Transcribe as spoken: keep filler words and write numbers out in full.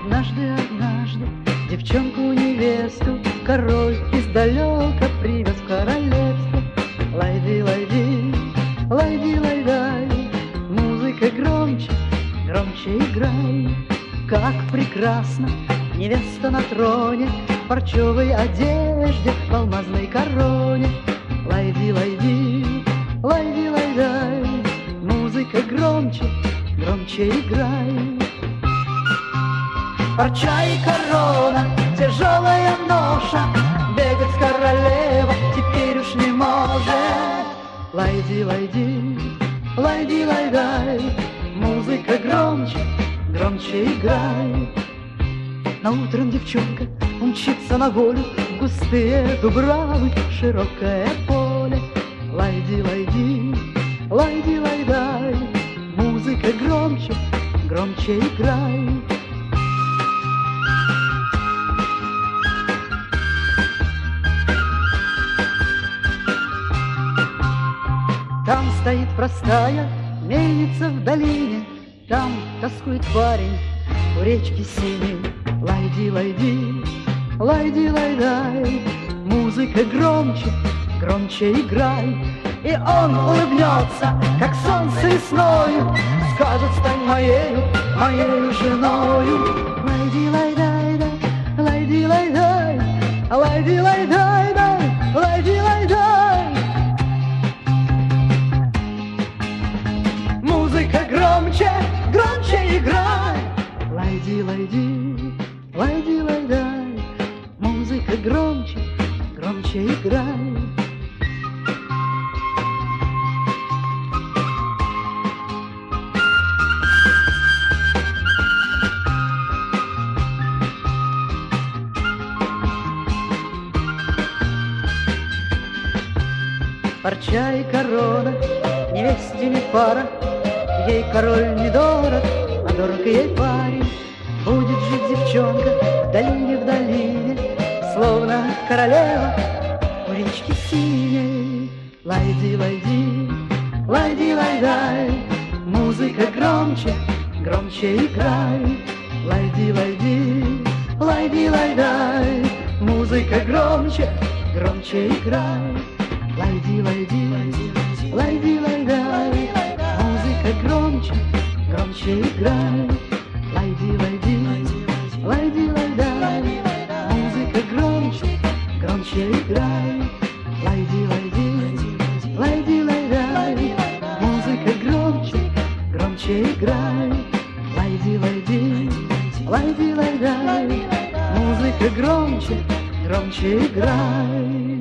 Однажды, однажды девчонку-невесту король издалека привез в королевство. Лайди, лайди, лайди, лайдай, музыка громче, громче играй. Как прекрасно невеста на троне, в парчевой одежде, в алмазной короне. Лайди, лайди, лайди, лайдай, музыка громче, громче играй. Парча и корона, тяжелая ноша, бегать королева теперь уж не может. Лайди, лайди, лайди, лайдай, музыка громче, громче играй. На утром девчонка умчится на волю в густые дубравы, широкое поле. Лайди, лайди, лайди, лайдай, музыка громче, громче играй. Там стоит простая мельница в долине, там тоскует парень у речки синей. Лайди, лайди, лайди, лайдай, музыка громче, громче играй. И он улыбнется, как солнце весною, скажет: стань моею, моею женою. Лайди, лайдай, да, лайди, лайдай, лайди, лайдай, да, лайди, лайдай. Музыка громче, громче играй. Лайди, лайди, лайди, лайдай, музыка громче, громче играй. Парча и корона, невесте не пара, ей король недорог, а дорог ей парень. Будет жить девчонка в долине, в долине, словно королева у речки синей. Лайди, лайди, лайди, лайдай, музыка громче, громче играй. Лайди, лайди, лайди, лайдай, музыка громче, громче играй. Лайди, лайди, лайди, лайдай, музыка громче, громче играй. Лайди, лайди, лайди, лайдай, музыка громче, громче играй. Лайди, лайди, лайди, лайдай, музыка громче, громче играй. Лайди, лайди, лайди, лайдай, музыка громче, громче играй.